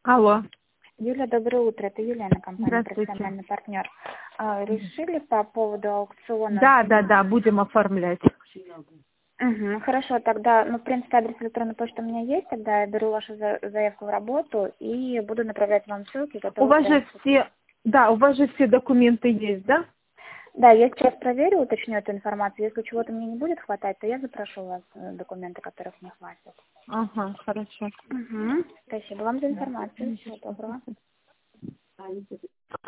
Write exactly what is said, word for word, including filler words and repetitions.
Алло. Юля, доброе утро. Это Юлиана, компания Здравствуйте. «Профессиональный партнер». А, решили по поводу аукциона? Да, да, да, будем оформлять. Угу, хорошо, тогда, ну, в принципе, адрес электронной почты у меня есть, тогда я беру вашу за- заявку в работу и буду направлять вам ссылки, У которые вас же прям... все, да, у вас же все документы есть, да? Да, я сейчас проверю, уточню эту информацию. Если чего-то мне не будет хватать, то я запрошу у вас э, документы, которых не хватит. Ага, хорошо. Угу. Спасибо вам за информацию. Всего доброго.